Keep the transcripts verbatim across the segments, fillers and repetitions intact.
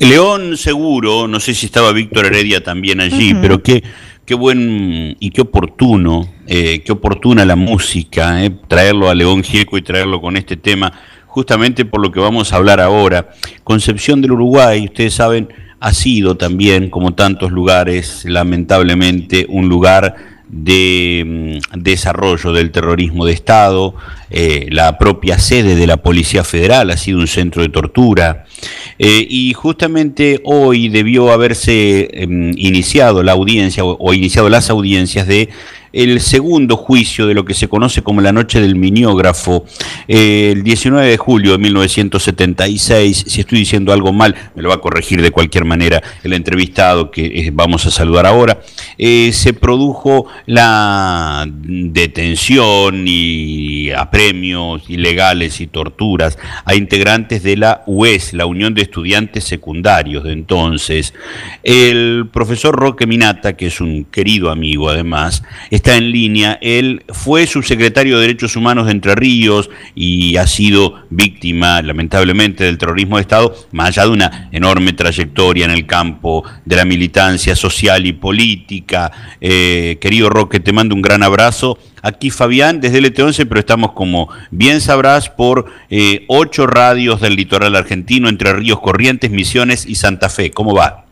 León seguro, no sé si estaba Víctor Heredia también allí, Ujú. pero qué, qué buen y qué oportuno, eh, qué oportuna la música, eh, traerlo a León Gieco y traerlo con este tema, justamente por lo que vamos a hablar ahora. Concepción del Uruguay, ustedes saben, ha sido también, como tantos lugares, lamentablemente, un lugar de mm, desarrollo del terrorismo de Estado. Eh, la propia sede de la Policía Federal ha sido un centro de tortura. Eh, y justamente hoy debió haberse eh, iniciado la audiencia o, o iniciado las audiencias de el segundo juicio de lo que se conoce como la noche del miniógrafo, eh, el diecinueve de julio de mil novecientos setenta y seis. Si estoy diciendo algo mal, me lo va a corregir de cualquier manera el entrevistado que eh, vamos a saludar ahora. Eh, se produjo la detención y apremios ilegales y torturas a integrantes de la U E S, la Unión de Estudiantes Secundarios de entonces. El profesor Roque Minata, que es un querido amigo además, está en línea. Él fue subsecretario de Derechos Humanos de Entre Ríos y ha sido víctima, lamentablemente, del terrorismo de Estado, más allá de una enorme trayectoria en el campo de la militancia social y política. Eh, querido Roque, te mando un gran abrazo. Aquí Fabián, desde L T once, pero estamos, como bien sabrás, por eh, ocho radios del litoral argentino, Entre Ríos, Corrientes, Misiones y Santa Fe. ¿Cómo va?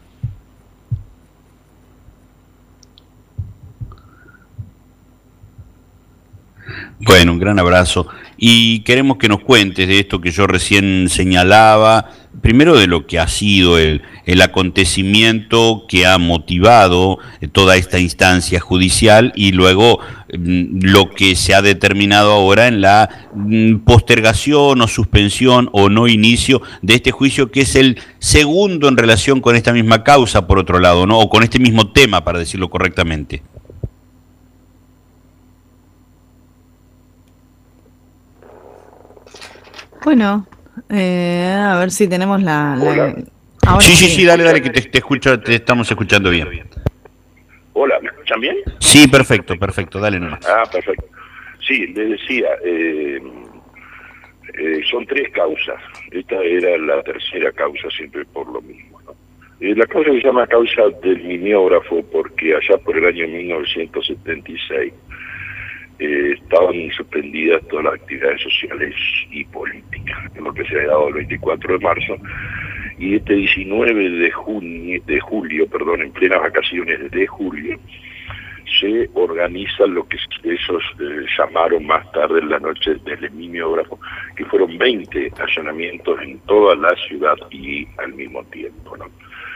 Bueno, un gran abrazo. Y queremos que nos cuentes de esto que yo recién señalaba, primero de lo que ha sido el, el acontecimiento que ha motivado toda esta instancia judicial y luego mm, lo que se ha determinado ahora en la mm, postergación o suspensión o no inicio de este juicio, que es el segundo en relación con esta misma causa, por otro lado, ¿no? O con este mismo tema, para decirlo correctamente. Bueno, eh, a ver si tenemos la, Hola. la- Ahora Sí, sí, sí. sí, dale, dale, que te, te escucho, te estamos escuchando bien. Hola, ¿me escuchan bien? Sí, perfecto, perfecto, dale nomás. Ah, perfecto. Sí, les decía, eh, eh, son tres causas. Esta era la tercera causa, siempre por lo mismo, ¿no? Eh, la causa se llama causa del miniógrafo porque allá por el año mil novecientos setenta y seis eh, estaban suspendidas todas las actividades sociales y políticas, en lo que se ha dado el veinticuatro de marzo. Y este diecinueve de junio, de julio, perdón, en plenas vacaciones de julio, se organiza lo que esos eh, llamaron más tarde en la noche del miniógrafo, que fueron veinte allanamientos en toda la ciudad y al mismo tiempo, ¿no?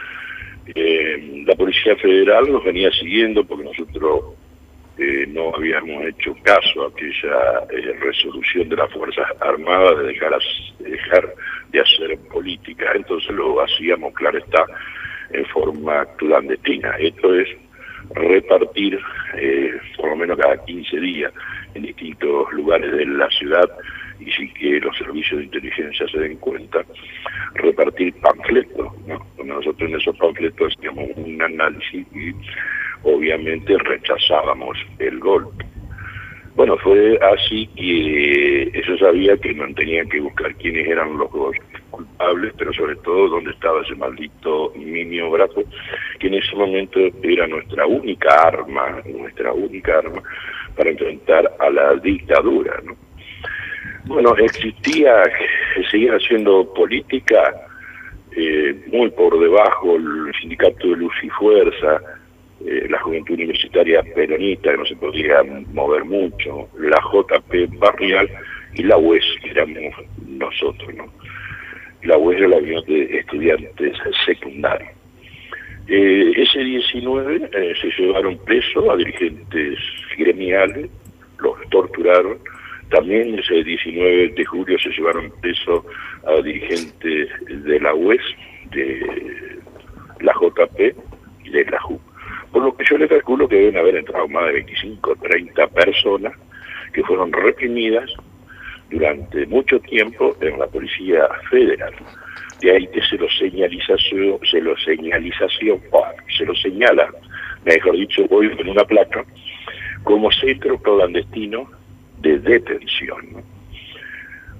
Eh, la Policía Federal nos venía siguiendo porque nosotros eh, no habíamos hecho caso a aquella eh, resolución de las Fuerzas Armadas de dejar, de dejar de hacer política, entonces lo hacíamos, claro está, en forma clandestina. Esto es repartir, eh, por lo menos cada quince días, en distintos lugares de la ciudad, y sin que los servicios de inteligencia se den cuenta, repartir panfletos, ¿no? Nosotros en esos panfletos hacíamos un análisis y obviamente rechazábamos el golpe. Bueno, fue así que ellos sabían que no tenían que buscar quiénes eran los culpables, pero sobre todo dónde estaba ese maldito miniógrafo, que en ese momento era nuestra única arma, nuestra única arma para enfrentar a la dictadura, ¿no? Bueno, existía, seguía haciendo política eh, muy por debajo el sindicato de Luz y Fuerza, eh, la Juventud Universitaria Peronista, que no se podía mover mucho, la J P Barrial y la U E S, que éramos nosotros, ¿no? La U E S era la Unión de Estudiantes Secundarios. Eh, ese diecinueve eh, se llevaron presos a dirigentes gremiales, los torturaron. También ese diecinueve de julio se llevaron presos a dirigentes de la U E S, de la J P y de la J U. Por lo que yo le calculo que deben haber entrado más de veinticinco o treinta personas que fueron reprimidas durante mucho tiempo en la Policía Federal. De ahí que se lo señalización, se lo señalización, se lo señala, mejor dicho, hoy en una placa, como centro clandestino de detención, ¿no?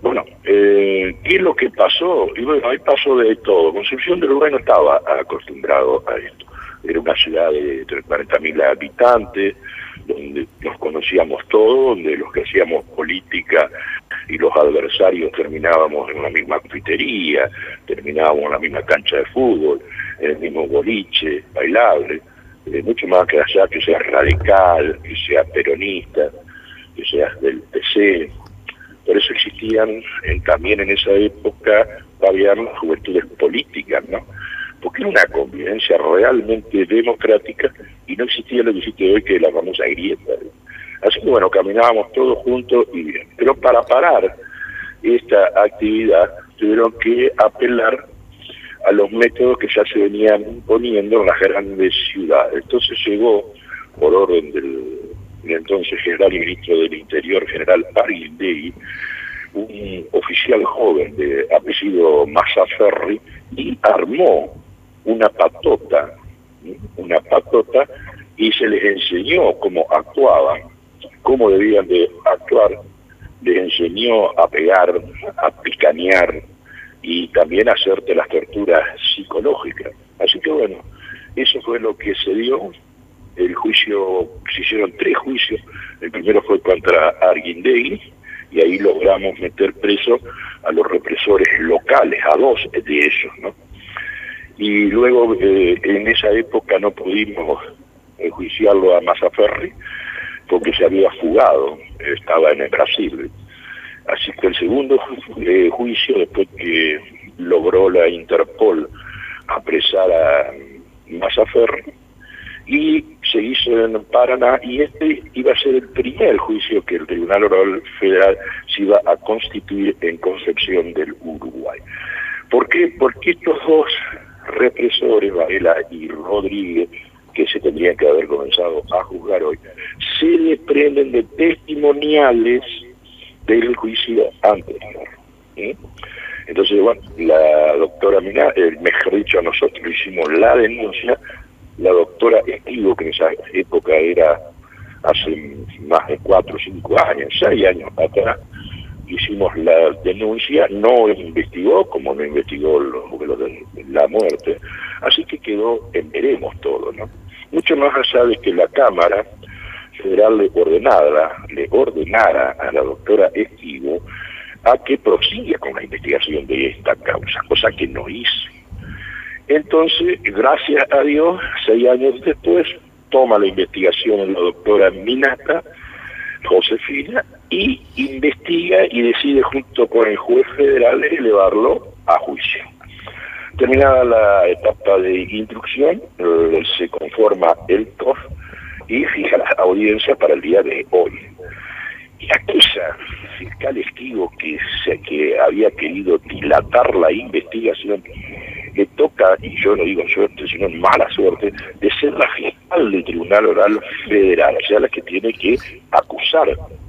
Bueno, eh, ¿qué es lo que pasó? Y bueno, ahí pasó de todo. Concepción del Uruguay no estaba acostumbrado a esto. Era una ciudad de cuarenta mil habitantes, donde nos conocíamos todos, donde los que hacíamos política y los adversarios terminábamos en una misma confitería, terminábamos en la misma cancha de fútbol, en el mismo boliche, bailable, eh, mucho más que allá, que seas radical, que seas peronista, que seas del P C. Por eso existían en, también en esa época, había las juventudes políticas, ¿no? Porque era una convivencia realmente democrática y no existía lo que existe hoy, que es la famosa grieta. Así que bueno, caminábamos todos juntos y bien. Pero para parar esta actividad tuvieron que apelar a los métodos que ya se venían imponiendo en las grandes ciudades. Entonces llegó, por orden del, del entonces general y ministro del Interior, general Arguindegui, un oficial joven de apellido Mazzaferri, y armó una patota, una patota, y se les enseñó cómo actuaban, cómo debían de actuar, les enseñó a pegar, a picanear y también a hacerte las torturas psicológicas. Así que bueno, eso fue lo que se dio. El juicio, se hicieron tres juicios. El primero fue contra Arguindegui, y ahí logramos meter preso a los represores locales, a dos de ellos, ¿no? Y luego, eh, en esa época no pudimos enjuiciarlo a Mazzaferri porque se había fugado, estaba en el Brasil. Así que el segundo eh, juicio, después que logró la Interpol apresar a Mazzaferri, y se hizo en Paraná, y este iba a ser el primer juicio que el Tribunal Oral Federal se iba a constituir en Concepción del Uruguay. ¿Por qué? Porque estos dos represores, Varela y Rodríguez, que se tendrían que haber comenzado a juzgar hoy, se desprenden de testimoniales del juicio anterior. ¿Sí? Entonces, bueno, la doctora Mina, eh, mejor dicho, nosotros hicimos la denuncia. La doctora Estivo, que en esa época era hace más de cuatro o cinco años, seis años atrás, hicimos la denuncia, no investigó, como no investigó lo, lo de la muerte, así que quedó en veremos todo, ¿no? Mucho más allá de que la Cámara Federal le ordenara, le ordenara a la doctora Estivo a que prosiga con la investigación de esta causa, cosa que no hizo. Entonces, gracias a Dios, seis años después, toma la investigación la doctora Minata, Josefina, y investiga y decide junto con el juez federal elevarlo a juicio. Terminada la etapa de instrucción, eh, se conforma el T O F y fija la audiencia para el día de hoy. Y aquella fiscal Estivo que, se, que había querido dilatar la investigación, le toca, y yo no digo suerte, sino mala suerte, de ser la fiscal del Tribunal Oral Federal, o sea, la que tiene que acusar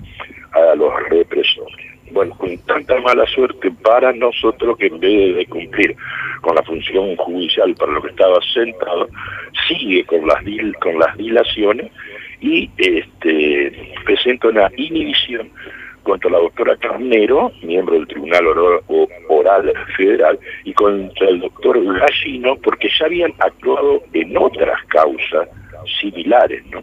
a los represores. Bueno, con tanta mala suerte para nosotros, que en vez de cumplir con la función judicial para lo que estaba sentado, sigue con las dil, con las dilaciones y este presenta una inhibición contra la doctora Carnero, miembro del Tribunal Oral, Oral Federal, y contra el doctor Gallino, porque ya habían actuado en otras causas similares, ¿no?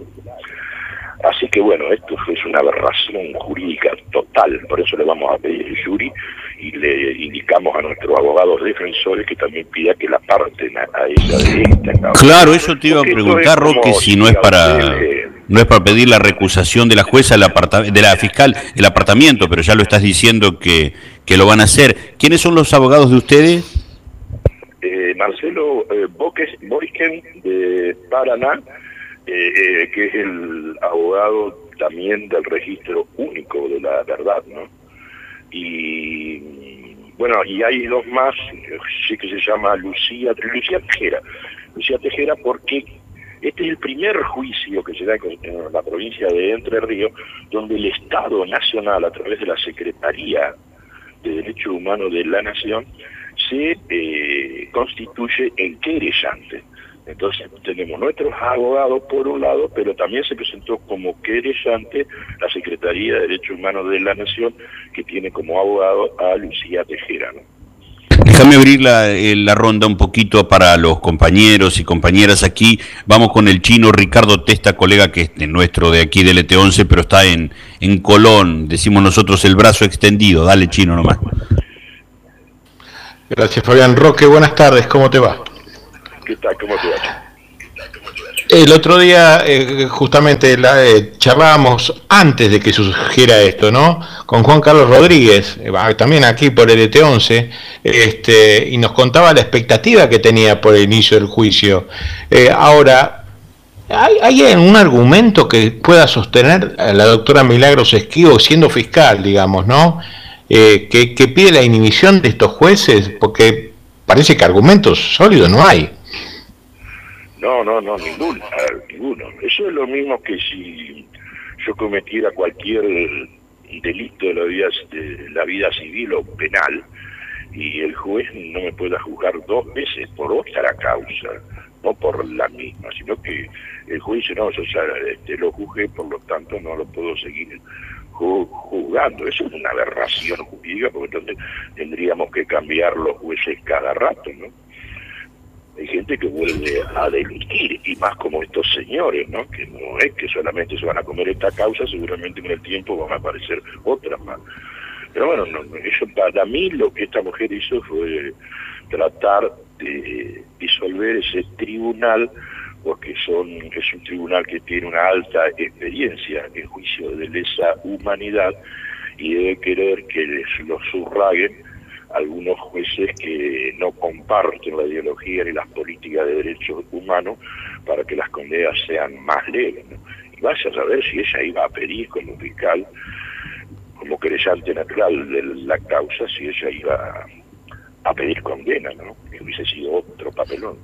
Así que bueno, esto es una aberración jurídica total, por eso le vamos a pedir el jury y le indicamos a nuestros abogados defensores que también pida que la parten a, a ella de esta causa. Claro, eso te iba a preguntar, Roque, si no es para... No es para pedir la recusación de la jueza, el de la fiscal, el apartamiento, pero ya lo estás diciendo que, que lo van a hacer. ¿Quiénes son los abogados de ustedes? Eh, Marcelo eh, Boyken de Paraná, eh, eh, que es el abogado también del registro único de la verdad, ¿no? Y bueno, y hay dos más, sí, que se llama Lucía, Lucía Tejera. Lucía Tejera porque... este es el primer juicio que se da en la provincia de Entre Ríos, donde el Estado Nacional, a través de la Secretaría de Derechos Humanos de la Nación, se eh, constituye en querellante. Entonces tenemos nuestros abogados por un lado, pero también se presentó como querellante la Secretaría de Derechos Humanos de la Nación, que tiene como abogado a Lucía Tejera, ¿no? Déjame abrir la, eh, la ronda un poquito para los compañeros y compañeras aquí. Vamos con el chino Ricardo Testa, colega que es nuestro de aquí del E T once, pero está en, en Colón, decimos nosotros el brazo extendido. Dale, chino, nomás. Gracias, Fabián. Roque, buenas tardes, ¿cómo te va? ¿Qué tal? ¿Cómo te va? El otro día, eh, justamente, la, eh, charlábamos antes de que surgiera esto, ¿no? Con Juan Carlos Rodríguez, eh, también aquí por el E T once, este, y nos contaba la expectativa que tenía por el inicio del juicio. Eh, ahora, ¿hay, ¿hay un argumento que pueda sostener a la doctora Milagros Esquivo, siendo fiscal, digamos, ¿no? Eh, que, que pide la inhibición de estos jueces, porque parece que argumentos sólidos no hay. No, no, no, ninguno, ninguno. Eso es lo mismo que si yo cometiera cualquier delito de la vida, de la vida civil o penal y el juez no me pueda juzgar dos veces por otra causa, no por la misma, sino que el juez dice, no, yo ya este, lo juzgué, por lo tanto no lo puedo seguir juzgando. Eso es una aberración jurídica, porque entonces tendríamos que cambiar los jueces cada rato, ¿no? Hay gente que vuelve a delinquir, y más como estos señores, ¿no? Que no es que solamente se van a comer esta causa, seguramente con el tiempo van a aparecer otras más. Pero bueno, no, eso para mí lo que esta mujer hizo fue tratar de disolver ese tribunal, porque son es un tribunal que tiene una alta experiencia en juicio de lesa humanidad y debe querer que les lo subroguen algunos jueces que no comparten la ideología ni las políticas de derechos humanos para que las condenas sean más leves, ¿no? Y vaya a saber si ella iba a pedir como fiscal, como querellante natural de la causa, si ella iba a, a pedir condena, ¿no? Que hubiese sido otro papelón.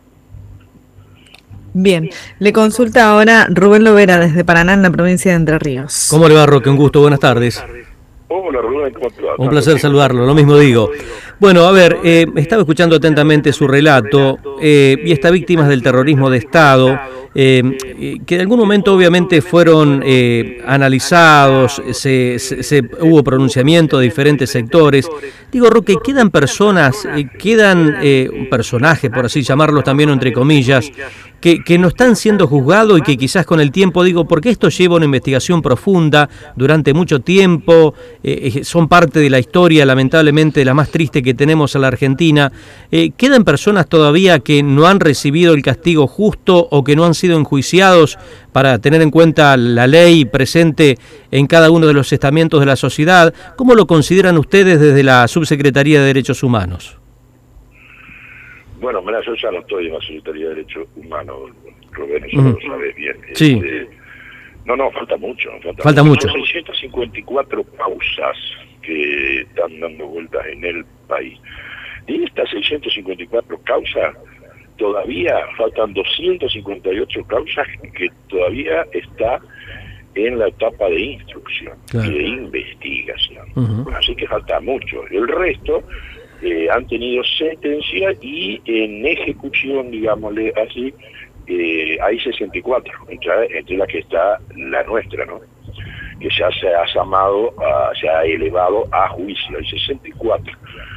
Bien, le consulta ahora Rubén Lovera desde Paraná, en la provincia de Entre Ríos. ¿Cómo le va, Roque? Un gusto, buenas tardes. Hola Rubén, ¿cómo te va? Un placer saludarlo, lo mismo digo. Bueno, a ver, eh, estaba escuchando atentamente su relato eh, y estas víctimas del terrorismo de Estado, eh, que en algún momento obviamente fueron eh, analizados, se, se, se, hubo pronunciamiento de diferentes sectores. Digo, Roque, ¿quedan personas, eh, quedan eh, un personaje, por así llamarlos también entre comillas, que, que no están siendo juzgados y que quizás con el tiempo, digo, porque esto lleva una investigación profunda durante mucho tiempo, eh, son parte de la historia, lamentablemente, la más triste que tenemos en la Argentina, eh, ¿quedan personas todavía que no han recibido el castigo justo o que no han sido enjuiciados para tener en cuenta la ley presente en cada uno de los estamentos de la sociedad? ¿Cómo lo consideran ustedes desde la Subsecretaría de Derechos Humanos? Bueno, mira, yo ya no estoy en la Secretaría de Derechos Humanos, Rubén, eso Mm. lo sabes bien. Sí. Este, no, no, falta mucho. Falta, Falta mucho. Son seiscientas cincuenta y cuatro causas que están dando vueltas en el país. De estas seiscientas cincuenta y cuatro causas, todavía faltan doscientas cincuenta y ocho causas que todavía está en la etapa de instrucción, Claro. y de investigación. Uh-huh. Así que falta mucho. El resto eh, han tenido sentencia y en ejecución, digámosle así, eh, hay sesenta y cuatro, entre, entre las que está la nuestra, ¿no? Que ya se ha llamado, a, se ha elevado a juicio, hay sesenta y cuatro.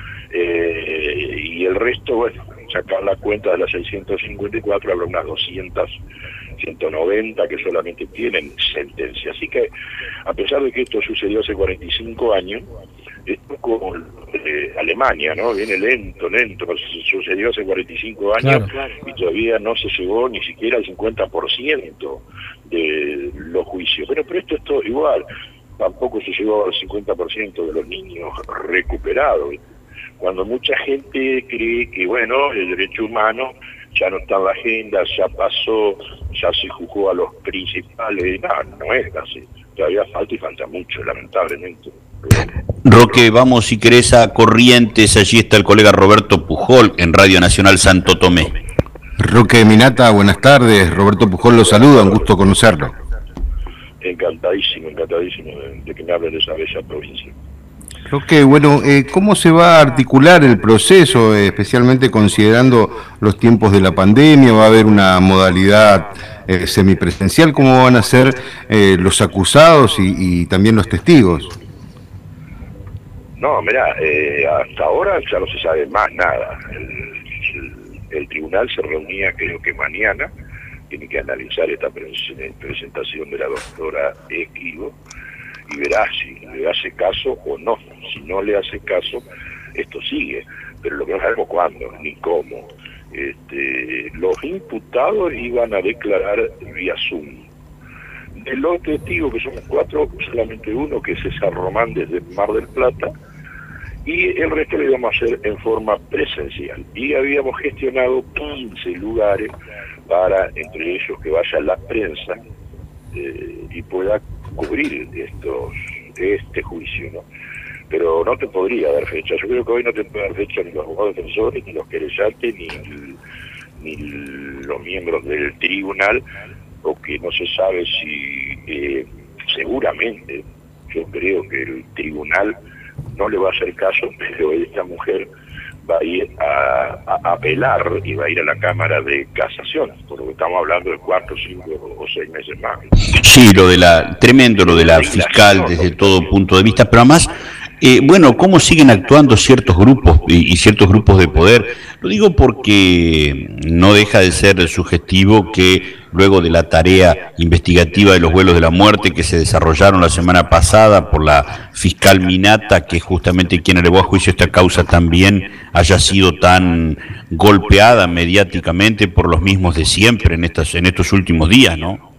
Eh, y el resto, bueno, sacar la cuenta de las seiscientas cincuenta y cuatro, habrá unas doscientas, ciento noventa que solamente tienen sentencia. Así que, a pesar de que esto sucedió hace cuarenta y cinco años, esto como eh, Alemania, ¿no? Viene lento, lento, sucedió hace cuarenta y cinco años, claro, y todavía no se llegó ni siquiera al cincuenta por ciento de los juicios. Pero, pero esto es todo igual, tampoco se llegó al cincuenta por ciento de los niños recuperados. Cuando mucha gente cree que, bueno, el derecho humano ya no está en la agenda, ya pasó, ya se juzgó a los principales, no, no es así. Todavía falta y falta mucho, lamentablemente. Roque, vamos si querés a Corrientes, allí está el colega Roberto Pujol en Radio Nacional Santo Tomé. Roque Minata, buenas tardes, Roberto Pujol lo saluda, un gusto conocerlo. Encantadísimo, encantadísimo de, de que me hablen de esa bella provincia. Ok, bueno, eh, ¿cómo se va a articular el proceso, eh, especialmente considerando los tiempos de la pandemia? ¿Va a haber una modalidad eh, semipresencial? ¿Cómo van a ser eh, los acusados y, y también los testigos? No, mira, eh, hasta ahora ya no se sabe más nada. El, el, el tribunal se reunía creo que mañana, tiene que analizar esta presentación de la doctora Esquivo y verá si le hace caso o no. Si no le hace caso, esto sigue, pero lo que no sabemos cuándo ni cómo. Este, los imputados iban a declarar vía Zoom. De los testigos, que somos cuatro, solamente uno, que es César Román desde Mar del Plata, y el resto lo íbamos a hacer en forma presencial. Y habíamos gestionado quince lugares para, entre ellos, que vaya la prensa eh, y pueda cubrir estos este juicio, ¿no? Pero no te podría dar fecha. Yo creo que hoy no te puede dar fecha ni los abogados defensores, ni los querellantes, ni, ni los miembros del tribunal, porque no se sabe si, eh, seguramente, yo creo que el tribunal no le va a hacer caso, pero esta mujer va a ir a, a, a apelar y va a ir a la Cámara de Casación, por lo que estamos hablando de cuatro, cinco o seis meses más. Sí, lo de la, tremendo lo de la fiscal desde todo punto de vista, pero además, eh, bueno, cómo siguen actuando ciertos grupos y, y ciertos grupos de poder. Lo digo porque no deja de ser sugestivo que luego de la tarea investigativa de los vuelos de la muerte que se desarrollaron la semana pasada por la fiscal Minata, que justamente quien elevó a juicio esta causa también haya sido tan golpeada mediáticamente por los mismos de siempre en estas en estos últimos días, ¿no?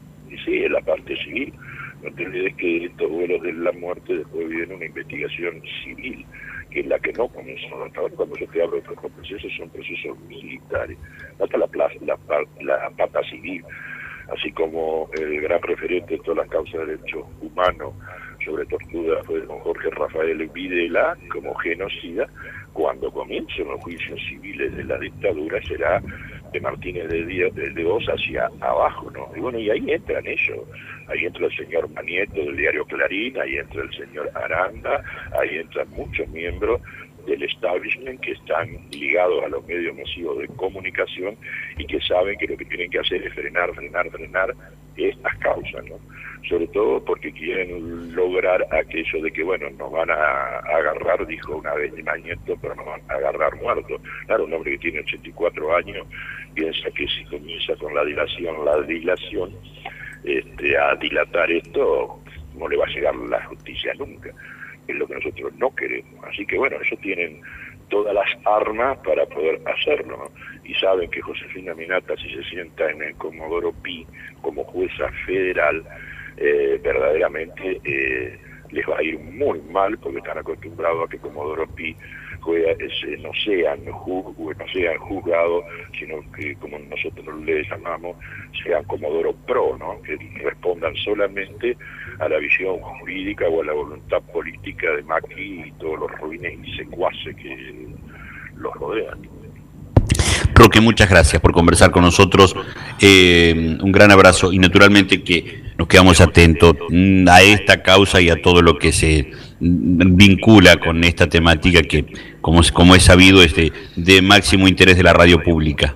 Sí, en la parte civil. No te olvides que estos vuelos de la muerte después viene una investigación civil, que es la que no comenzó. Cuando yo te hablo de otros procesos, son procesos militares. Hasta la, la, la pata civil, así como el gran referente de todas las causas de derechos humanos sobre tortura fue don Jorge Rafael Videla como genocida. Cuando comiencen los juicios civiles de la dictadura será de Martínez de, Díaz, de, de Oz hacia abajo, ¿no? Y bueno, y ahí entran ellos, ahí entra el señor Manieto del diario Clarín, ahí entra el señor Aranda, ahí entran muchos miembros del establishment que están ligados a los medios masivos de comunicación y que saben que lo que tienen que hacer es frenar, frenar, frenar estas causas, ¿no? Sobre todo porque quieren lograr aquello de que, bueno, nos van a agarrar, dijo una vez Manieto, pero nos van a agarrar muertos. Claro, un hombre que tiene ochenta y cuatro años piensa que si comienza con la dilación, la dilación, este, a dilatar esto, no le va a llegar la justicia nunca. Es lo que nosotros no queremos. Así que bueno, ellos tienen todas las armas para poder hacerlo, ¿no? Y saben que Josefina Minata, si se sienta en el Comodoro Pi como jueza federal, eh, verdaderamente eh, les va a ir muy mal, porque están acostumbrados a que Comodoro Pi juega, ese, no sean juzgados, no sean juzgados, sino que, como nosotros le llamamos, sean Comodoro Pro, ¿no? Que respondan solamente a la visión jurídica o a la voluntad política de Macri y todos los ruines y secuaces que los rodean. Roque, muchas gracias por conversar con nosotros, eh, un gran abrazo y naturalmente que nos quedamos atentos a esta causa y a todo lo que se vincula con esta temática que, como, como es sabido, es de, de máximo interés de la radio pública.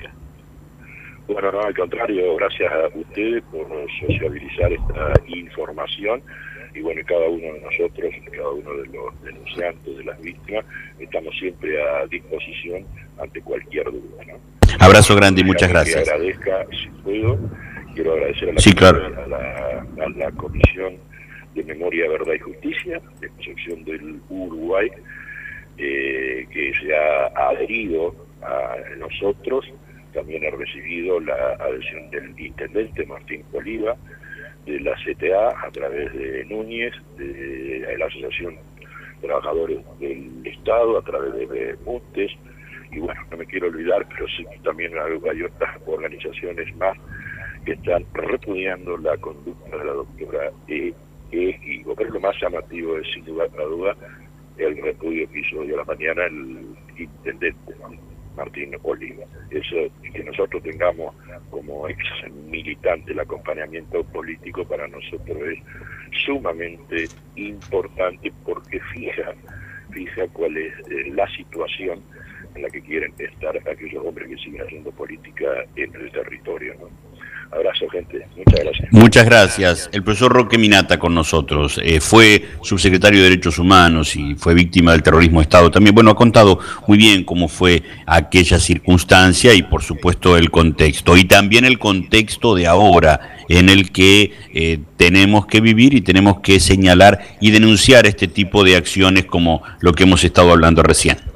Bueno, no, al contrario, gracias a ustedes por sociabilizar esta información y bueno, cada uno de nosotros, cada uno de los denunciantes, de las víctimas, estamos siempre a disposición ante cualquier duda, ¿no? Abrazo grande y muchas gracias. Que agradezca, si puedo, quiero agradecer a la, sí, claro. a la, a la Comisión de Memoria, Verdad y Justicia de Concepción del Uruguay, eh, que se ha adherido a nosotros. También he recibido la adhesión del intendente Martín Oliva, de la C T A a través de Núñez, de la Asociación de Trabajadores del Estado a través de Montes, y bueno, no me quiero olvidar, pero sí también hay otras organizaciones más que están repudiando la conducta de la doctora E. Esquivo. Pero lo más llamativo es, sin duda a duda, el repudio que hizo hoy a la mañana el intendente, ¿no? Martín Oliva. Eso, que nosotros tengamos como ex militante el acompañamiento político para nosotros es sumamente importante, porque fija, fija cuál es eh, la situación en la que quieren estar aquellos hombres que siguen haciendo política en el territorio, ¿no? Abrazo, gente. Muchas gracias. Muchas gracias. El profesor Roque Minata con nosotros. Eh, fue subsecretario de Derechos Humanos y fue víctima del terrorismo de Estado. También, bueno, ha contado muy bien cómo fue aquella circunstancia y, por supuesto, el contexto. Y también el contexto de ahora, en el que eh, tenemos que vivir y tenemos que señalar y denunciar este tipo de acciones como lo que hemos estado hablando recién.